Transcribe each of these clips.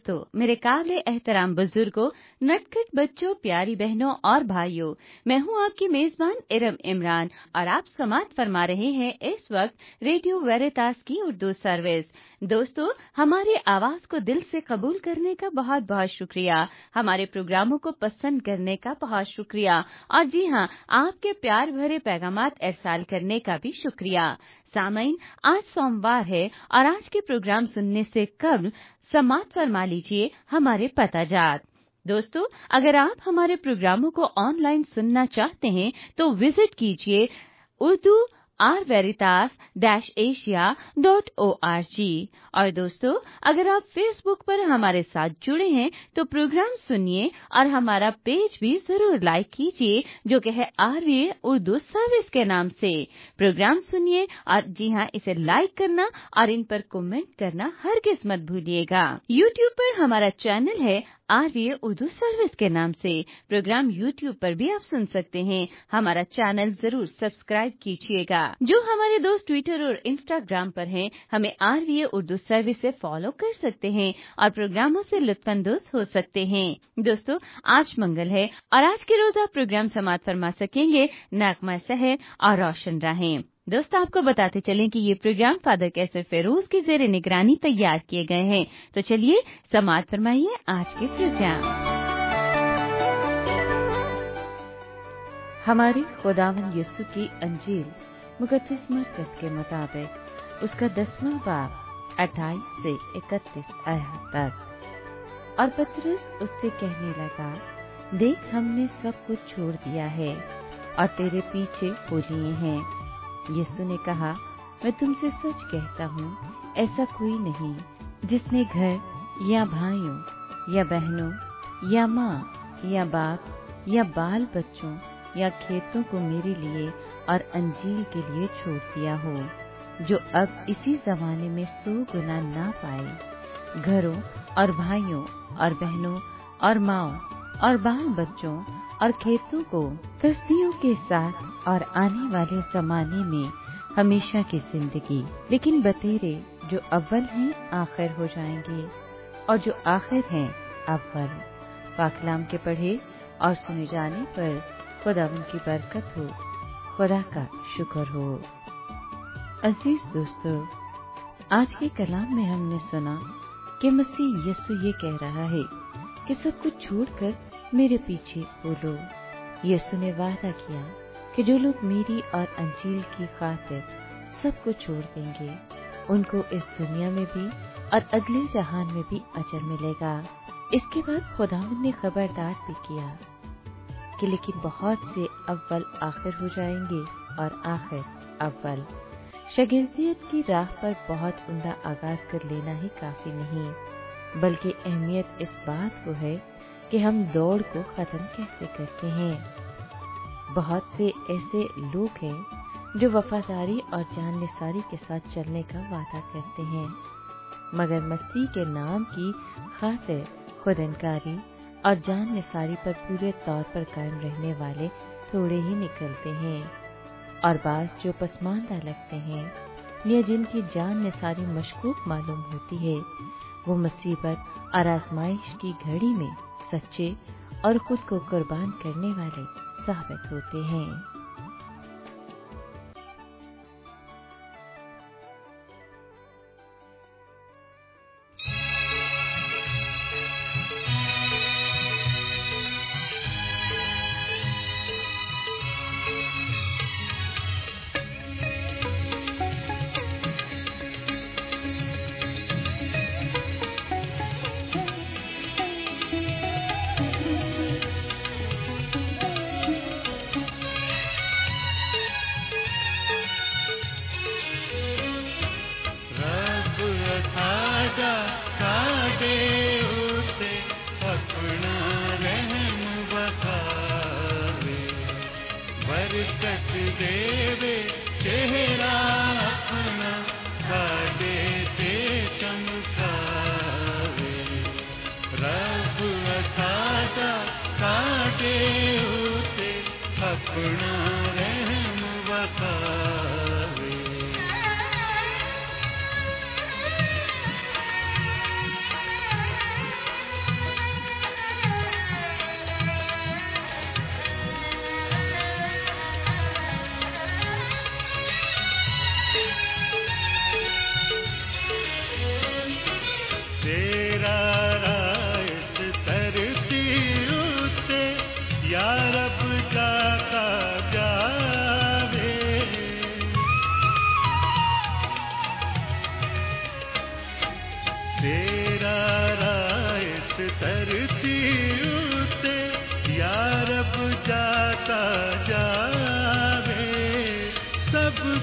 दोस्तों, मेरे काबिल एहतराम बुजुर्गों, नटखट बच्चों, प्यारी बहनों और भाइयों, मैं हूं आपकी मेजबान इरम इमरान और आप समाअत फरमा रहे हैं इस वक्त रेडियो वेरितास की उर्दू सर्विस। दोस्तों, हमारी आवाज को दिल से कबूल करने का बहुत बहुत शुक्रिया, हमारे प्रोग्रामों को पसंद करने का बहुत शुक्रिया और जी हां, आपके प्यार भरे पैगामात इरसाल करने का भी शुक्रिया। सामईन, आज सोमवार है और आज के प्रोग्राम सुनने से कबल समाअत फरमा लीजिए हमारे पताजात। दोस्तों, अगर आप हमारे प्रोग्रामों को ऑनलाइन सुनना चाहते हैं तो विजिट कीजिए urdu-asia.org। और दोस्तों, अगर आप फेसबुक पर हमारे साथ जुड़े हैं तो प्रोग्राम सुनिए और हमारा पेज भी जरूर लाइक कीजिए, जो कि है RVA उर्दू सर्विस के नाम से। प्रोग्राम सुनिए और जी हां, इसे लाइक करना और इन पर कमेंट करना हरगिज मत भूलिएगा। यूट्यूब पर हमारा चैनल है RVA उर्दू सर्विस के नाम से। प्रोग्राम यूट्यूब पर भी आप सुन सकते हैं। हमारा चैनल जरूर सब्सक्राइब कीजिएगा। जो हमारे दोस्त ट्विटर और इंस्टाग्राम पर हैं, हमें RVA उर्दू सर्विस से फॉलो कर सकते हैं और प्रोग्रामों से लुत्फानंदोज हो सकते हैं। दोस्तों, आज मंगल है और आज के रोज आप प्रोग्राम समाअत फरमा सकेंगे नगमा सहे और रोशन राहें। दोस्तों, आपको बताते चलें कि ये प्रोग्राम फादर कैसर फेरोज की ज़ेरे निगरानी तैयार किए गए हैं। तो चलिए समाअत फरमाइए आज के प्रोग्राम। हमारे खुदावंद यीशु की अंजील मुकद्दस मरकज़ के मुताबिक उसका 10वां बाब 28 से 31 आयत तक। और पतरस उससे कहने लगा, देख, हमने सब कुछ छोड़ दिया है और तेरे पीछे हो लिए हैं। यीशु ने कहा, मैं तुमसे सच कहता हूँ, ऐसा कोई नहीं जिसने घर या भाइयों या बहनों या माँ या बाप या बाल बच्चों या खेतों को मेरे लिए और अंजील के लिए छोड़ दिया हो, जो अब इसी जमाने में 100 गुना ना पाए, घरों और भाइयों और बहनों और माँओं और बाल बच्चों और खेतों को कसदियों के साथ और आने वाले जमाने में हमेशा की जिंदगी। लेकिन बतेरे जो अव्वल हैं आखिर हो जाएंगे और जो आखिर हैं अव्वल। पाकलाम के पढ़े और सुने जाने पर खुदावंद की बरकत हो, खुदा का शुक्र हो। अजीज दोस्तों, आज के कलाम में हमने सुना कि मसीह यीशु ये कह रहा है कि सब कुछ छोड़कर मेरे पीछे हो लो। यीशु ने वादा किया कि जो लोग मेरी और अंजील की खातिर सब कुछ छोड़ देंगे, उनको इस दुनिया में भी और अगले जहान में भी अजर मिलेगा। इसके बाद खुदावंद ने खबरदार भी किया कि लेकिन बहुत से अव्वल आखिर हो जाएंगे और आखिर अव्वल। शागिर्दियत की राह पर बहुत उम्दा आगाज कर लेना ही काफी नहीं, बल्कि अहमियत इस बात को है कि हम दौड़ को खत्म कैसे करते हैं। बहुत से ऐसे लोग हैं जो वफादारी और जाननिसारी के साथ चलने का वादा करते हैं, मगर मसीह के नाम की खातिर खुदनकारी और जाननिसारी पर पूरे तौर पर कायम रहने वाले थोड़े ही निकलते हैं। और बाज़ जो पसमानदा लगते हैं या जिनकी जाननिसारी मशकूक मालूम होती है, वो मुसीबत और आजमाइश की घड़ी में सच्चे और खुद को कुर्बान करने वाले साबित होते हैं।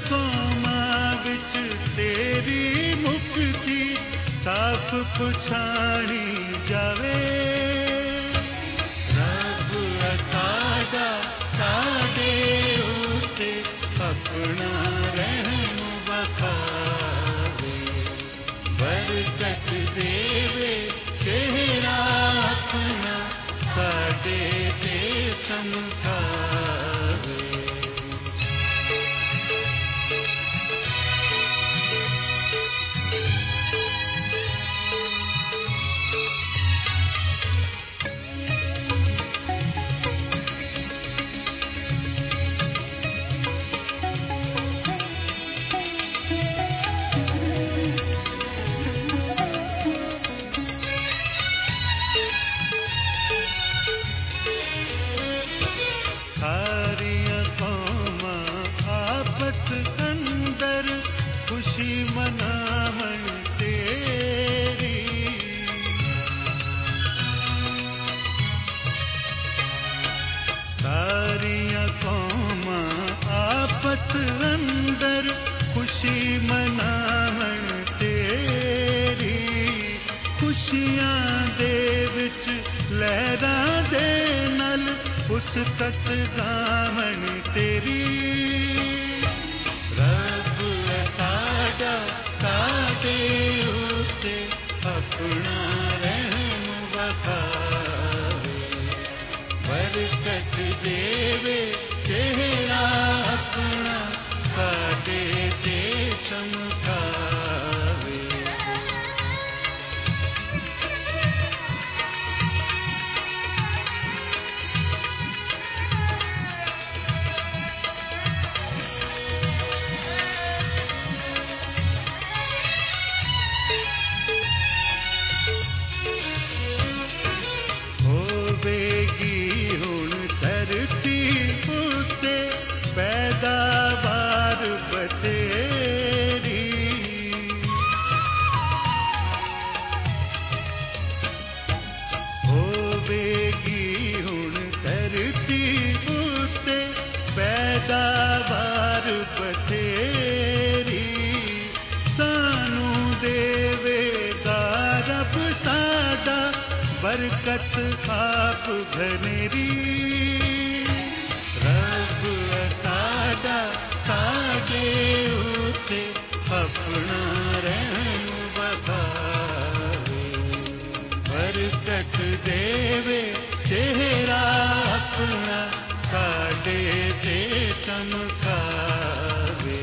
قوماں وچ تیری مکتی صاف پچھانی جاوے رب ساڈا ساڈے اُتے اپنا رحم بخاوے برکت دیوے چہرہ اپنا ساڈے تے چمکاوے ساریاں قوماں آپس اندر خوشی مناون تیری ساریاں قوماں آپس اندر خوشی مناون تیری خوشیاں دے وچ لہراں دے نال اس تک گاون تیری رب ساڈا ساڈے اُتے اپنا رحم بخاوے برکت دیوے چہرہ اپنا ساڈے تے چمکاوے پیداوار بتیری ہووے گی ہن دھرتی اُتے پیداوار بتیری سانوں دیوے گا رب ساڈا برکت آپ گھنیری رب ساڈا ساڈے اُتے اپنا رحم بخاوے برکت دیوے چہرہ اپنا ساڈے تے چمکاوے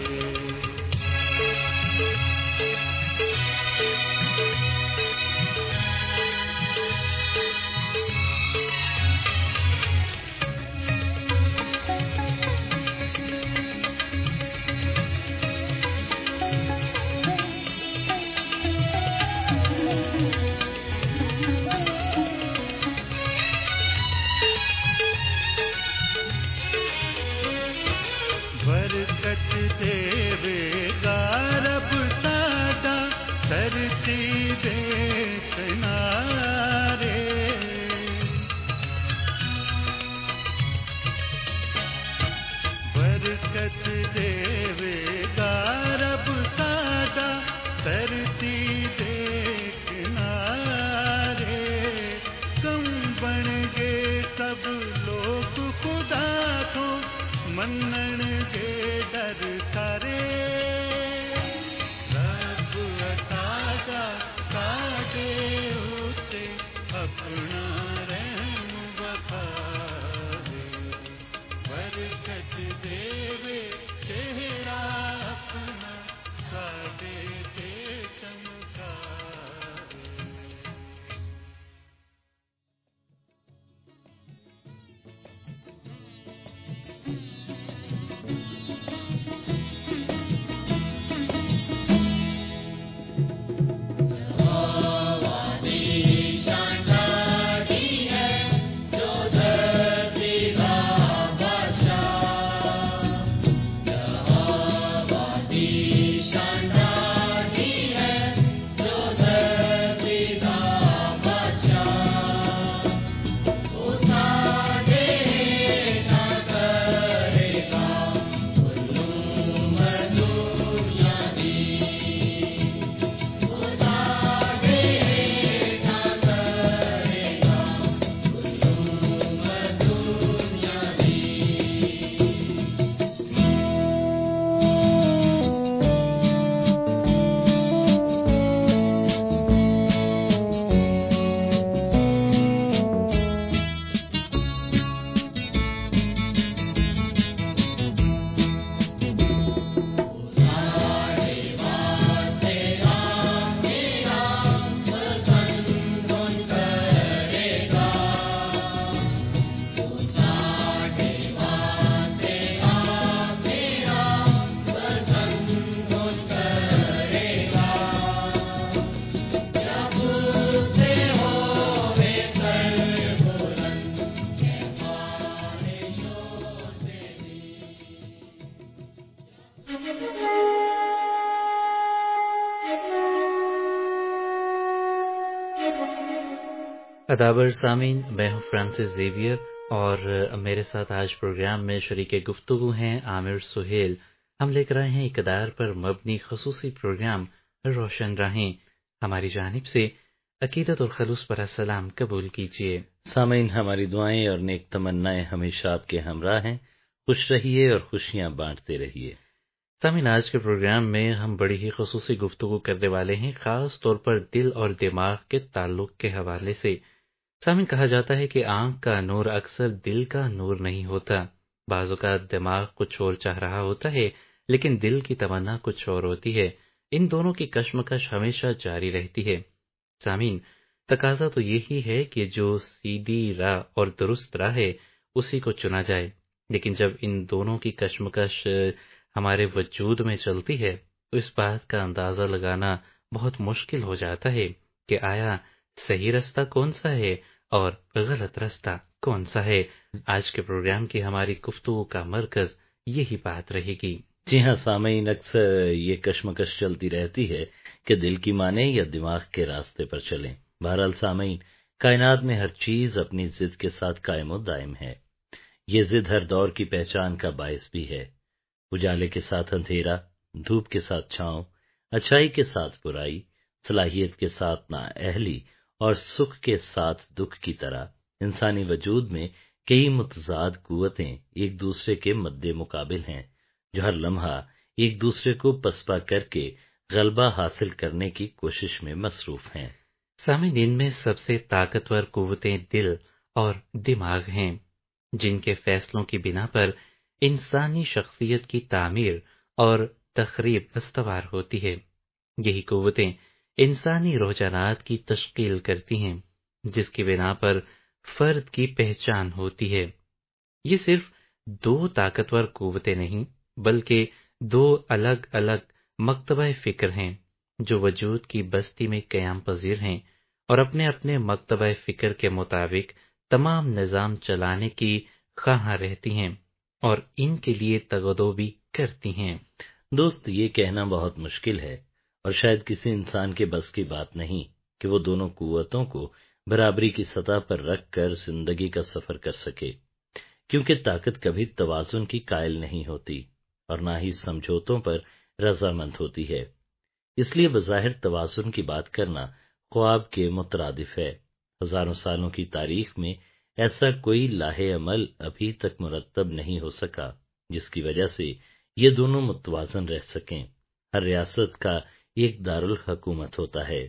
अदाबर सामीन, मैं हूँ फ्रांसिस जेवियर और मेरे साथ आज प्रोग्राम में शरीक गुफ्तगू हैं आमिर सुहेल। हम लेकर आए हैं इक़दार पर मबनी खसूसी प्रोग्राम रोशन राहें। हमारी जानिब से अकीदत और खलूस पर सलाम कबूल कीजिए। सामीन, हमारी दुआएं और नेक तमन्नाएं हमेशा आपके हमरा हैं। खुश रहिए और खुशियां बांटते रहिए। सामीन, आज के प्रोग्राम में हम बड़ी ही खसूसी गुफ्तगू करने वाले हैं, खास तौर पर दिल और दिमाग के ताल्लुक के हवाले से। सामीन, कहा जाता है कि आंख का नूर अक्सर दिल का नूर नहीं होता। बाज़ औक़ात दिमाग कुछ और चाह रहा होता है लेकिन दिल की तमन्ना कुछ और होती है। इन दोनों की कशमकश हमेशा जारी रहती है। सामीन, तकाजा तो यही है कि जो सीधी राह और दुरुस्त राह है उसी को चुना जाए, लेकिन जब इन दोनों की कशमकश हमारे वजूद में चलती है तो इस बात का अंदाज़ा लगाना बहुत मुश्किल हो जाता है कि आया सही रास्ता कौन सा है और गलत रास्ता कौन सा है। आज के प्रोग्राम की हमारी गुफ्तगू का मरकज यही बात रहेगी। जी हाँ सामीन, अक्सर ये कशमकश चलती रहती है कि दिल की माने या दिमाग के रास्ते पर चलें। बहरहाल सामीन, कायनात में हर चीज अपनी जिद के साथ कायम और दायम है। ये जिद हर दौर की पहचान का बायस भी है। उजाले के साथ अंधेरा, धूप के साथ छांव, अच्छाई के साथ बुराई, सलाहियत के साथ नाअहली और सुख के साथ दुख की तरह इंसानी वजूद में कई मुतजाद कुव्वतें एक दूसरे के मद्दे मुकाबिल हैं, जो हर लम्हा एक दूसरे को पसपा करके गलबा हासिल करने की कोशिश में मसरूफ हैं। सामीन, इनमें सबसे ताकतवर कुव्वतें दिल और दिमाग हैं, जिनके फैसलों की बिना पर इंसानी शख्सियत की तामीर और तखरीब अस्तवार होती है। यही कुव्वतें इंसानी रुझानात की तश्कील करती हैं, जिसकी बिना पर फर्द की पहचान होती है। ये सिर्फ दो ताकतवर कुव्वतें नहीं बल्कि दो अलग अलग मकतबा फिक्र हैं जो वजूद की बस्ती में क़याम पजीर हैं और अपने अपने मकतबा फिक्र के मुताबिक तमाम निज़ाम चलाने की ख्वाह रहती हैं और इनके लिए तगदो भी करती हैं। दोस्त, ये कहना बहुत मुश्किल है और शायद किसी इंसान के बस की बात नहीं कि वो दोनों कुव्वतों को बराबरी की सतह पर रख कर जिंदगी का सफर कर सके, क्योंकि ताकत कभी तवाजुन की कायल नहीं होती और ना ही समझौतों पर रजामंद होती है। इसलिए बज़ाहिर तवाजुन की बात करना ख्वाब के मुतरादिफ है। हजारों सालों की तारीख में ऐसा कोई लाहे अमल अभी तक मुरतब नहीं हो सका जिसकी वजह से ये दोनों मुतवाजन रह सकें। हर रियासत का एक दारुल हुकूमत होता है।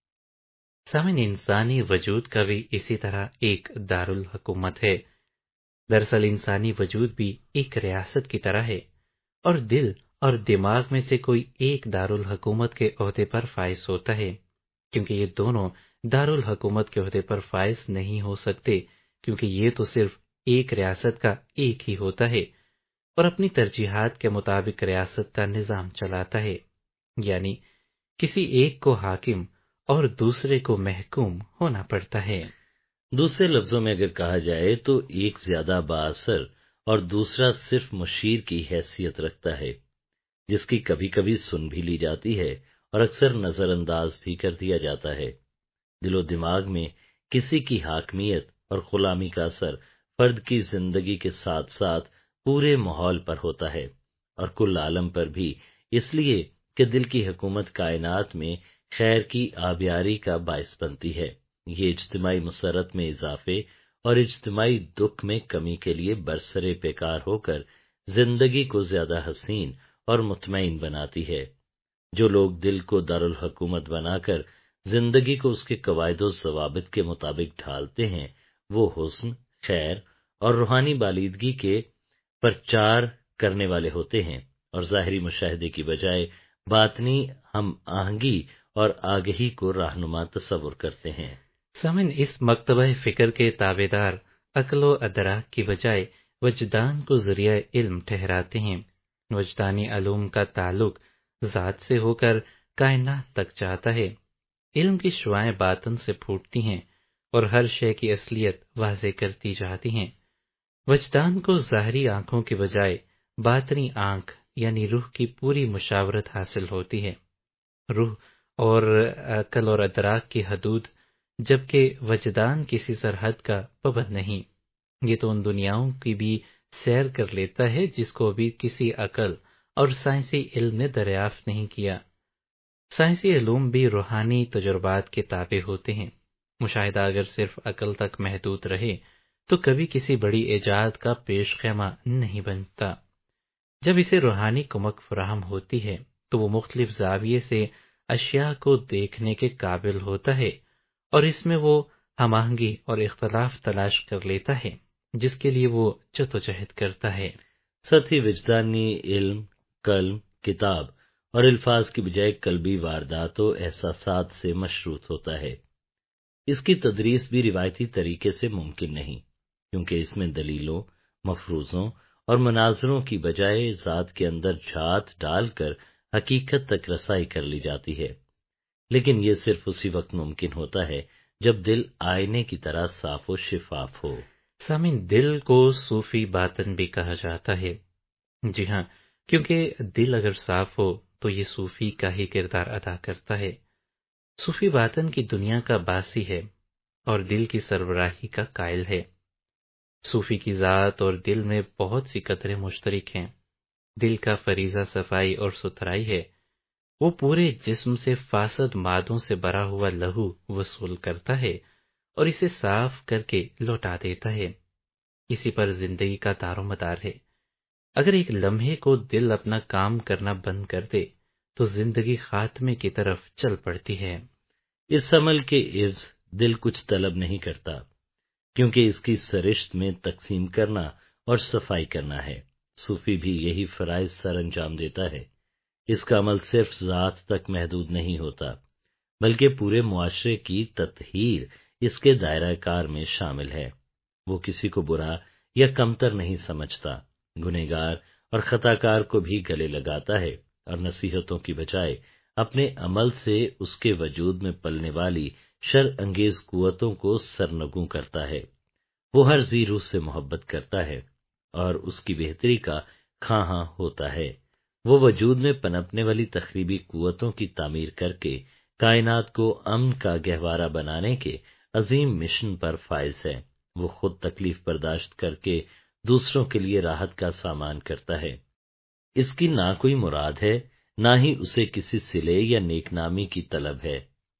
सामीन, इंसानी वजूद का भी इसी तरह एक दारुल हुकूमत है। दरअसल इंसानी वजूद भी एक रियासत की तरह है और दिल और दिमाग में से कोई एक दारुल हुकूमत के ओहदे पर फाइज होता है, क्योंकि ये दोनों दारुल हुकूमत के ओहदे पर फाइज नहीं हो सकते, क्योंकि ये तो सिर्फ एक रियासत का एक ही होता है और अपनी तरजीहात के मुताबिक रियासत का निज़ाम चलाता है। यानी किसी एक को हाकिम और दूसरे को महकूम होना पड़ता है। दूसरे लफ्जों में अगर कहा जाए तो एक ज्यादा बाअसर और दूसरा सिर्फ मुशीर की हैसियत रखता है, जिसकी कभी कभी सुन भी ली जाती है और अक्सर नजरअंदाज भी कर दिया जाता है। दिलो दिमाग में किसी की हाकमियत और गुलामी का असर फर्द की जिंदगी के साथ साथ पूरे माहौल पर होता है और कुल आलम पर भी, इसलिए कि दिल की हुकूमत कायनात में खैर की आबियारी का बायस बनती है। ये इज्तिमाई मुसरत में इजाफे और इज्तिमाई दुख में कमी के लिए बरसरे पेकार होकर जिंदगी को ज्यादा हसीन और मुतमईन बनाती है। जो लोग दिल को दारुल हुकूमत बनाकर जिंदगी को उसके कवायदो ज़वाबित के मुताबिक ढालते हैं, वो हुस्न, खैर और रूहानी बालिदगी के प्रचार करने वाले होते हैं और ज़ाहिरी मुशाहिदे की बजाय बातनी हम आहंगी और आगही को रहनुमा तस्वुर करते हैं। सामिन, इस मकतबा फिक्र के ताबेदार अक्लो अदराक की बजाय वजदान को जरिया इल्म ठहराते हैं। वजदानी अलूम का ताल्लुक ज़ात से होकर कायनात तक जाता है। इल्म की शुआएं बातन से फूटती हैं और हर शय की असलियत वाज़े करती जाती हैं। वजदान को ज़ाहरी आंखों के बजाय बातनी आंख यानी रूह की पूरी मुशावरत हासिल होती है। रूह और अकल और अदराक की हदूद جبکہ وجدان کسی سرحد کا پابند نہیں۔ یہ تو ان دنیاؤں کی بھی سیر کر لیتا ہے جس کو ابھی کسی عقل اور سائنسی علم نے دریافت نہیں کیا۔ سائنسی علوم بھی روحانی تجربات کے تابع ہوتے ہیں۔ مشاہدہ اگر صرف عقل تک محدود رہے تو کبھی کسی بڑی ایجاد کا پیش خیمہ نہیں بنتا۔ جب اسے روحانی کمک فراہم ہوتی ہے تو وہ مختلف زاویے سے اشیاء کو دیکھنے کے قابل ہوتا ہے، اور اس میں وہ ہم آہنگی اور اختلاف تلاش کر لیتا ہے جس کے لیے وہ جدوجہد کرتا ہے۔ ساتھ ہی وجدانی علم قلم، کتاب اور الفاظ کی بجائے قلبی واردات و احساسات سے مشروط ہوتا ہے۔ اس کی تدریس بھی روایتی طریقے سے ممکن نہیں، کیونکہ اس میں دلیلوں، مفروضوں اور مناظروں کی بجائے ذات کے اندر جھات ڈال کر حقیقت تک رسائی کر لی جاتی ہے۔ لیکن یہ صرف اسی وقت ممکن ہوتا ہے جب دل آئینے کی طرح صاف و شفاف ہو۔ سامعین، دل کو صوفی باطن بھی کہا جاتا ہے۔ جی ہاں، کیونکہ دل اگر صاف ہو تو یہ صوفی کا ہی کردار ادا کرتا ہے۔ صوفی باطن کی دنیا کا باسی ہے اور دل کی سربراہی کا قائل ہے۔ صوفی کی ذات اور دل میں بہت سی قدریں مشترک ہیں۔ دل کا فریضہ صفائی اور ستھرائی ہے۔ وہ پورے جسم سے فاسد مادوں سے بھرا ہوا لہو وصول کرتا ہے اور اسے صاف کر کے لوٹا دیتا ہے۔ اسی پر زندگی کا دار و مدار ہے۔ اگر ایک لمحے کو دل اپنا کام کرنا بند کر دے تو زندگی خاتمے کی طرف چل پڑتی ہے۔ اس عمل کے عوض دل کچھ طلب نہیں کرتا، کیونکہ اس کی سرشت میں تقسیم کرنا اور صفائی کرنا ہے۔ صوفی بھی یہی فرائض سر انجام دیتا ہے۔ اس کا عمل صرف ذات تک محدود نہیں ہوتا، بلکہ پورے معاشرے کی تطہیر اس کے دائرہ کار میں شامل ہے۔ وہ کسی کو برا یا کمتر نہیں سمجھتا، گنہگار اور خطاکار کو بھی گلے لگاتا ہے، اور نصیحتوں کی بجائے اپنے عمل سے اس کے وجود میں پلنے والی شر انگیز قوتوں کو سرنگوں کرتا ہے۔ وہ ہر ذی روح سے محبت کرتا ہے اور اس کی بہتری کا خواہاں ہوتا ہے۔ وہ وجود میں پنپنے والی تخریبی قوتوں کی تعمیر کر کے کائنات کو امن کا گہوارہ بنانے کے عظیم مشن پر فائز ہے۔ وہ خود تکلیف برداشت کر کے دوسروں کے لیے راحت کا سامان کرتا ہے۔ اس کی نہ کوئی مراد ہے، نہ ہی اسے کسی صلے یا نیک نامی کی طلب ہے۔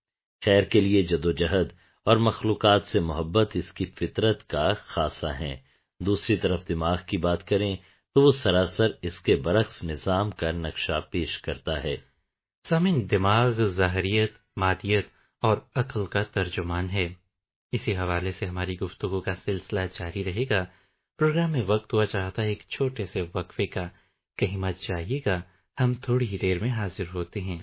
خیر کے لیے جدوجہد اور مخلوقات سے محبت اس کی فطرت کا خاصہ ہے۔ دوسری طرف دماغ کی بات کریں تو وہ سراسر اس کے برعکس نظام کا نقشہ پیش کرتا ہے۔ سامعین، دماغ ظاہریت، مادیت اور عقل کا ترجمان ہے۔ اسی حوالے سے ہماری گفتگو کا سلسلہ جاری رہے گا۔ پروگرام میں وقت ہوا چاہتا ہے ایک چھوٹے سے وقفے کا، کہیں مت جائیے گا، ہم تھوڑی ہی دیر میں حاضر ہوتے ہیں۔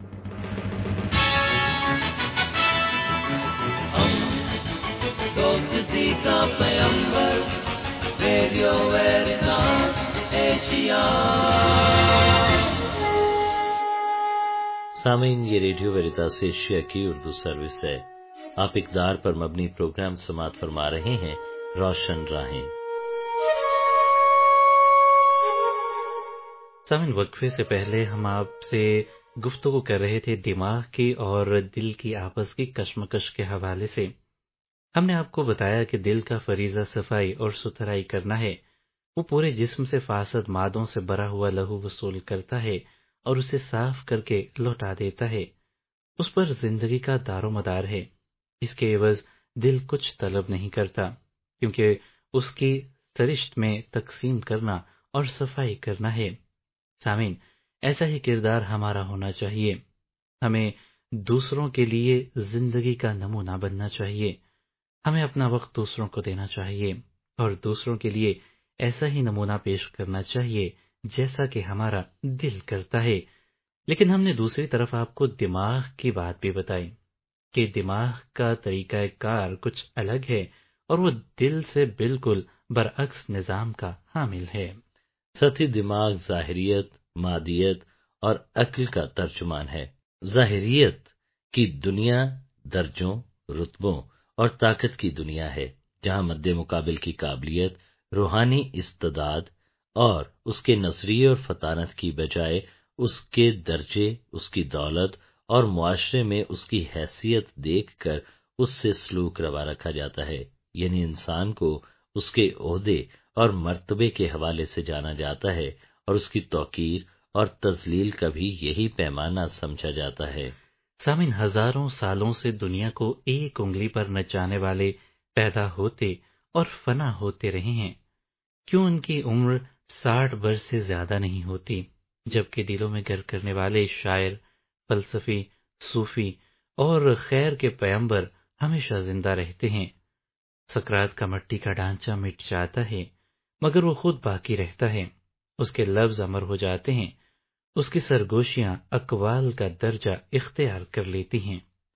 دوستی کا پیمبر، ریڈیو ویریتاس ایشیا۔ سامعین، یہ ریڈیو ویریتاس ایشیا کی اردو سروس ہے۔ آپ اقدار پر مبنی پروگرام سماعت فرما رہے ہیں، روشن راہیں۔ سامعین، وقفے سے پہلے ہم آپ سے گفتگو کر رہے تھے دماغ کی اور دل کی آپس کی کشمکش کے حوالے سے۔ ہم نے آپ کو بتایا کہ دل کا فریضہ صفائی اور ستھرائی کرنا ہے۔ وہ پورے جسم سے فاسد مادوں سے بھرا ہوا لہو وصول کرتا ہے اور اسے صاف کر کے لوٹا دیتا ہے۔ اس پر زندگی کا دار و مدار ہے۔ اس کے عوض دل کچھ طلب نہیں کرتا، کیونکہ اس کی سرشت میں تقسیم کرنا اور صفائی کرنا ہے۔ سامعین، ایسا ہی کردار ہمارا ہونا چاہیے۔ ہمیں دوسروں کے لیے زندگی کا نمونہ بننا چاہیے۔ ہمیں اپنا وقت دوسروں کو دینا چاہیے اور دوسروں کے لیے ایسا ہی نمونہ پیش کرنا چاہیے جیسا کہ ہمارا دل کرتا ہے۔ لیکن ہم نے دوسری طرف آپ کو دماغ کی بات بھی بتائی کہ دماغ کا طریقہ کار کچھ الگ ہے اور وہ دل سے بالکل برعکس نظام کا حامل ہے۔ ساتھ ہی دماغ ظاہریت، مادیت اور عقل کا ترجمان ہے۔ ظاہریت کی دنیا درجوں، رتبوں اور طاقت کی دنیا ہے، جہاں مد مقابل کی قابلیت، روحانی استعداد اور اس کے نظریے اور فطانت کی بجائے اس کے درجے، اس کی دولت اور معاشرے میں اس کی حیثیت دیکھ کر اس سے سلوک روا رکھا جاتا ہے، یعنی انسان کو اس کے عہدے اور مرتبے کے حوالے سے جانا جاتا ہے اور اس کی توقیر اور تذلیل کا بھی یہی پیمانہ سمجھا جاتا ہے۔ سامعین، ہزاروں سالوں سے دنیا کو ایک انگلی پر نچانے والے پیدا ہوتے اور فنا ہوتے رہے ہیں، کیوں ان کی عمر 60 برس سے زیادہ نہیں ہوتی، جبکہ دلوں میں گر کرنے والے شاعر، فلسفی، صوفی اور خیر کے پیغمبر ہمیشہ زندہ رہتے ہیں۔ سقراط کا مٹی کا ڈھانچہ مٹ جاتا ہے مگر وہ خود باقی رہتا ہے، اس کے لفظ امر ہو جاتے ہیں، اس کی سرگوشیاں اقوال کا درجہ اختیار کر لیتی ہیں۔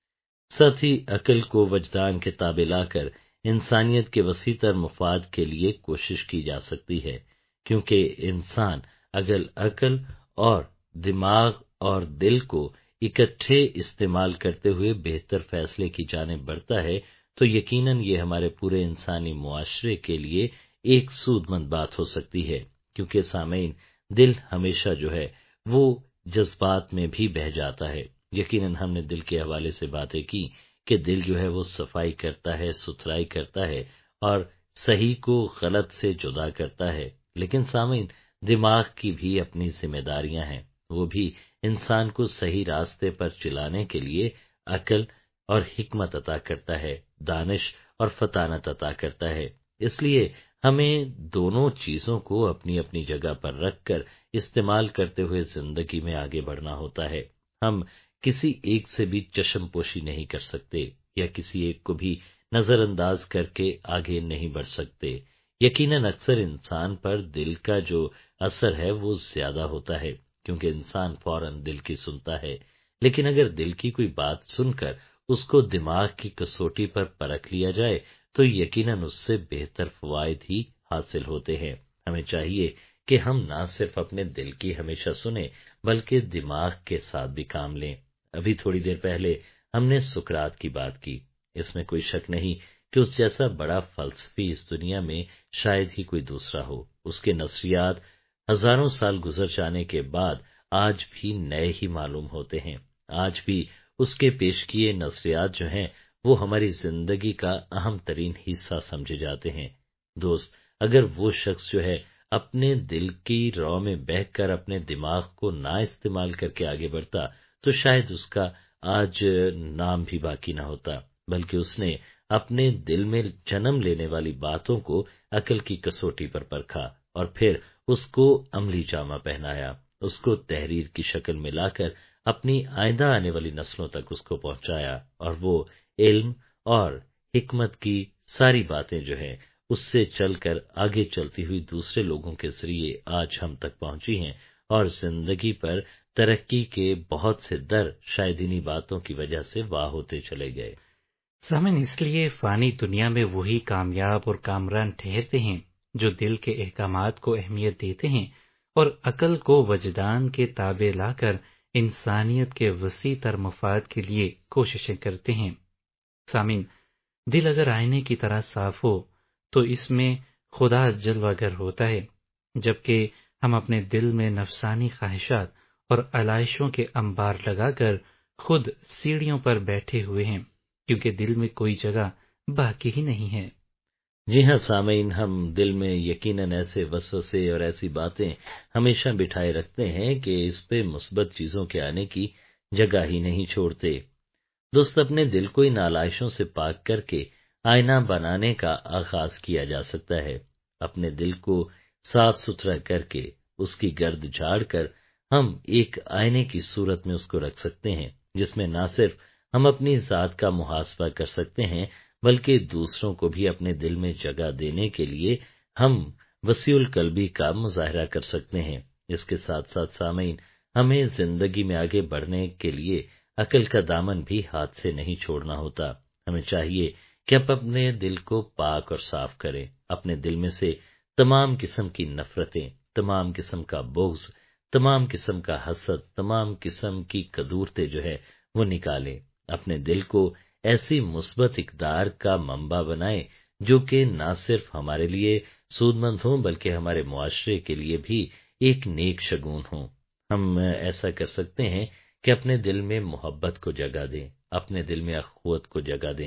ساتھ ہی عقل کو وجدان کے تابع لا کر انسانیت کے وسیع تر مفاد کے لیے کوشش کی جا سکتی ہے، کیونکہ انسان اگر عقل اور دماغ اور دل کو اکٹھے استعمال کرتے ہوئے بہتر فیصلے کی جانب بڑھتا ہے تو یقیناً یہ ہمارے پورے انسانی معاشرے کے لیے ایک سود مند بات ہو سکتی ہے، کیونکہ سامعین، دل ہمیشہ جو ہے وہ جذبات میں بھی بہہ جاتا ہے۔ یقیناً ہم نے دل کے حوالے سے باتیں کی کہ دل جو ہے وہ صفائی کرتا ہے، ستھرائی کرتا ہے اور صحیح کو غلط سے جدا کرتا ہے، لیکن سامعین، دماغ کی بھی اپنی ذمہ داریاں ہیں، وہ بھی انسان کو صحیح راستے پر چلانے کے لیے عقل اور حکمت عطا کرتا ہے، دانش اور فطانت عطا کرتا ہے۔ اس لیے ہمیں دونوں چیزوں کو اپنی اپنی جگہ پر رکھ کر استعمال کرتے ہوئے زندگی میں آگے بڑھنا ہوتا ہے۔ ہم کسی ایک سے بھی چشم پوشی نہیں کر سکتے یا کسی ایک کو بھی نظر انداز کر کے آگے نہیں بڑھ سکتے۔ یقیناً اکثر انسان پر دل کا جو اثر ہے وہ زیادہ ہوتا ہے، کیونکہ انسان فوراً دل کی سنتا ہے، لیکن اگر دل کی کوئی بات سن کر اس کو دماغ کی کسوٹی پر پرکھ لیا جائے تو یقیناً اس سے بہتر فوائد ہی حاصل ہوتے ہیں۔ ہمیں چاہیے کہ ہم نہ صرف اپنے دل کی ہمیشہ سنیں بلکہ دماغ کے ساتھ بھی کام لیں۔ ابھی تھوڑی دیر پہلے ہم نے سقراط کی بات کی، اس میں کوئی شک نہیں کہ اس جیسا بڑا فلسفی اس دنیا میں شاید ہی کوئی دوسرا ہو۔ اس کے نظریات ہزاروں سال گزر جانے کے بعد آج بھی نئے ہی معلوم ہوتے ہیں۔ آج بھی اس کے پیش کیے نظریات جو ہیں وہ ہماری زندگی کا اہم ترین حصہ سمجھے جاتے ہیں۔ دوست، اگر وہ شخص جو ہے اپنے دل کی رو میں بہہ کر اپنے دماغ کو نہ استعمال کر کے آگے بڑھتا تو شاید اس کا آج نام بھی باقی نہ ہوتا، بلکہ اس نے اپنے دل میں جنم لینے والی باتوں کو عقل کی کسوٹی پر پرکھا اور پھر اس کو عملی جامہ پہنایا، اس کو تحریر کی شکل میں لا کر اپنی آئندہ آنے والی نسلوں تک اس کو پہنچایا، اور وہ علم اور حکمت کی ساری باتیں جو ہیں اس سے چل کر آگے چلتی ہوئی دوسرے لوگوں کے ذریعے آج ہم تک پہنچی ہیں، اور زندگی پر ترقی کے بہت سے در شاید انہی باتوں کی وجہ سے واہ ہوتے چلے گئے۔ سامن، اس لیے فانی دنیا میں وہی کامیاب اور کامران ٹھہرتے ہیں جو دل کے احکامات کو اہمیت دیتے ہیں اور عقل کو وجدان کے تابع لا کر انسانیت کے وسیع تر مفاد کے لیے کوششیں کرتے ہیں۔ سامن، دل اگر آئینے کی طرح صاف ہو تو اس میں خدا جلوہ گر ہوتا ہے، جبکہ ہم اپنے دل میں نفسانی خواہشات اور علائشوں کے انبار لگا کر خود سیڑھیوں پر بیٹھے ہوئے ہیں، کیونکہ دل میں کوئی جگہ باقی ہی نہیں ہے۔ جی ہاں سامعین، ہم دل میں یقیناً ایسے وسوسے اور ایسی باتیں ہمیشہ بٹھائے رکھتے ہیں کہ اس پہ مثبت چیزوں کے آنے کی جگہ ہی نہیں چھوڑتے۔ دوست، اپنے دل کو ان علائشوں سے پاک کر کے آئینہ بنانے کا آغاز کیا جا سکتا ہے۔ اپنے دل کو صاف ستھرا کر کے اس کی گرد جھاڑ کر ہم ایک آئینے کی صورت میں اس کو رکھ سکتے ہیں، جس میں نہ صرف ہم اپنی ذات کا محاسبہ کر سکتے ہیں بلکہ دوسروں کو بھی اپنے دل میں جگہ دینے کے لیے ہم وسیع القلبی کا مظاہرہ کر سکتے ہیں۔ اس کے ساتھ ساتھ سامعین، ہمیں زندگی میں آگے بڑھنے کے لیے عقل کا دامن بھی ہاتھ سے نہیں چھوڑنا ہوتا۔ ہمیں چاہیے کہ آپ اپنے دل کو پاک اور صاف کریں، اپنے دل میں سے تمام قسم کی نفرتیں، تمام قسم کا بغض، تمام قسم کا حسد، تمام قسم کی کدورتیں جو ہے وہ نکالیں۔ اپنے دل کو ایسی مثبت اقدار کا منبع بنائیں جو کہ نہ صرف ہمارے لیے سود مند ہوں بلکہ ہمارے معاشرے کے لیے بھی ایک نیک شگون ہوں۔ ہم ایسا کر سکتے ہیں کہ اپنے دل میں محبت کو جگہ دیں، اپنے دل میں اخوت کو جگہ دیں،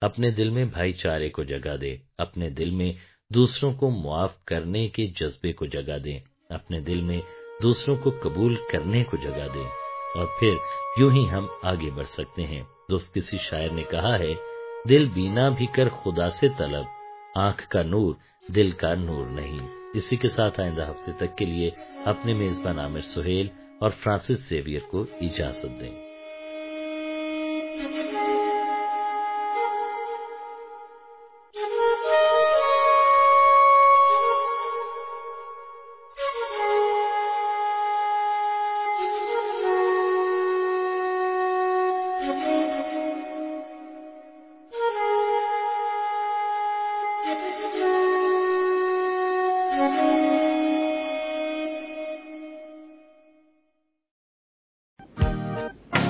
اپنے دل میں بھائی چارے کو جگہ دیں، اپنے دل میں دوسروں کو معاف کرنے کے جذبے کو جگہ دیں، اپنے دل میں دوسروں کو قبول کرنے کو جگہ دیں، اور پھر یوں ہی ہم آگے بڑھ سکتے ہیں۔ دوست کسی شاعر نے کہا ہے، دل بینا بھی کر خدا سے طلب، آنکھ کا نور دل کا نور نہیں۔ اسی کے ساتھ آئندہ ہفتے تک کے لیے اپنے میزبان عامر سہیل اور فرانسس زیویئر کو اجازت دیں۔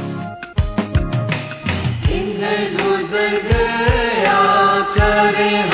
گزر گیا کرے